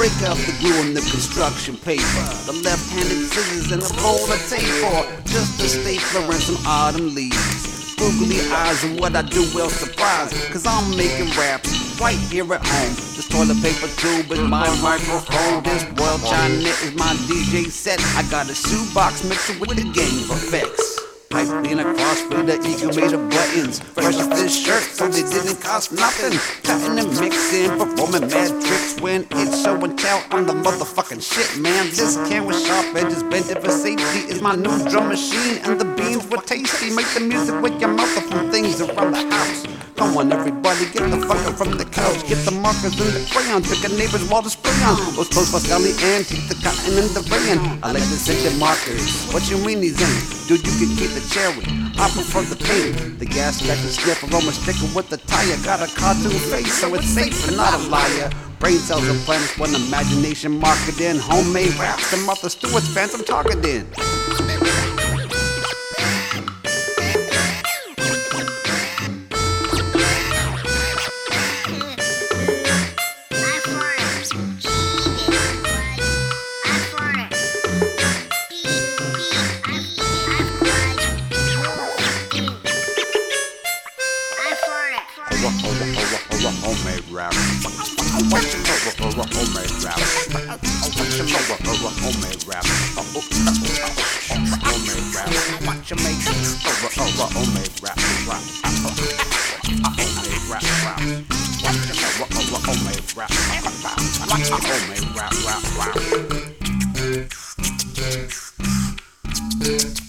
Break out the glue and the construction paper, the left-handed scissors and a roll of tape, or just a stapler and some autumn leaves. Googly eyes and what I do will surprise, cause I'm making raps right here at home. This toilet paper tube is my microphone. This Royal China is my DJ set. I got a shoebox mixer with the game effects. Pipe being a crossfader, eagle made of buttons. Fresh off this shirt, so they didn't cost nothing. Cutting and mixing, performing mad tricks when it's show and tell on the motherfucking shit, man. This can with sharp edges, bent it for safety. Is my new drum machine, and the beans were tasty. Make the music with your mouth up from things around the house. Come on, everybody, get the fuck up from the couch. Get the markers and the crayons, pick a neighbor's wall to spray on. Those clothes for Sally Ann, keep the cotton and the rayon. I like the scented markers. What you mean these ain't? Dude, you can keep the cherry. I prefer the paint. The gas got the sniff aroma sticker with the tire. Got a cartoon face, so it's safe and not a liar. Brain cells and planets, one imagination marketing. Homemade raps, the Martha Stewart's fans I'm targeting. Homemade rap. What you know? Homemade rap. What you know? Homemade rap. Homemade rap. What you make? Homemade rap. Homemade rap. What you know? Homemade rap. What you homemade rap.